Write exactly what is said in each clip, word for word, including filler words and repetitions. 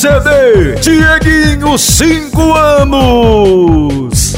C D Dieguinho cinco anos.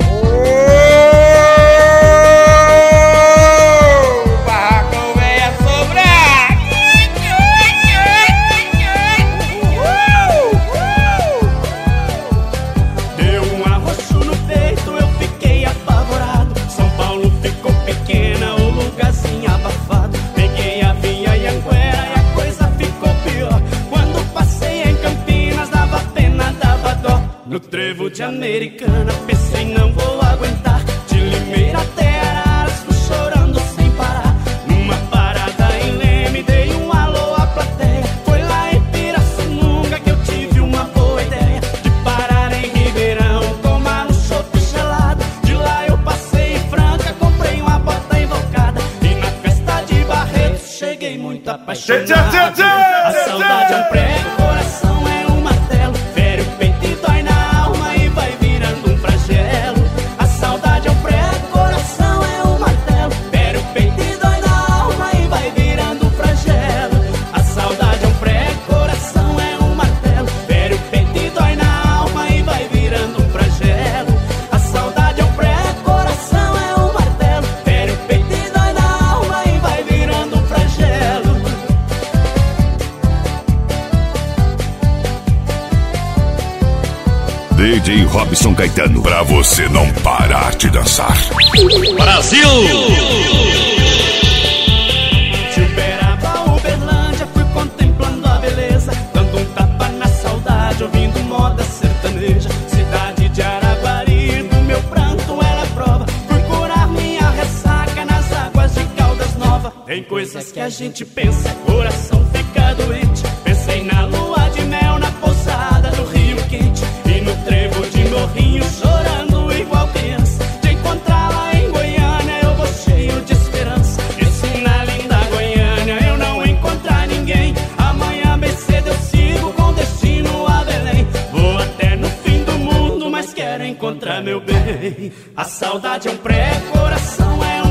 No trevo de Americana, pensei não vou aguentar. De Limeira até Araras, fui chorando sem parar. Numa parada em Leme, dei um alô à plateia. Foi lá em Pirassununga que eu tive uma boa ideia de parar em Ribeirão, tomar um chopp gelado. De lá eu passei em Franca, comprei uma bota invocada. E na festa de Barretos cheguei muito apaixonado. A saudade é um prego, o coração é um martelo. Fere o peito e dói na D J Robson Caetano, pra você não parar de dançar. Brasil! De Uberaba, Uberlândia, fui contemplando a beleza, dando um tapa na saudade, ouvindo moda sertaneja. Cidade de Araguari, do meu pranto ela é prova. Fui curar minha ressaca nas águas de Caldas Nova. Tem coisas que a gente pensa, coração fica doente. Pensei na lua de mel, na pousada do Rio Quente. No trevo de Morrinho, chorando igual criança. De encontrá-la em Goiânia, eu vou cheio de esperança. E se na linda Goiânia eu não encontrar ninguém, amanhã bem cedo eu sigo com destino a Belém. Vou até no fim do mundo, mas quero encontrar meu bem. A saudade é um pré, coração é um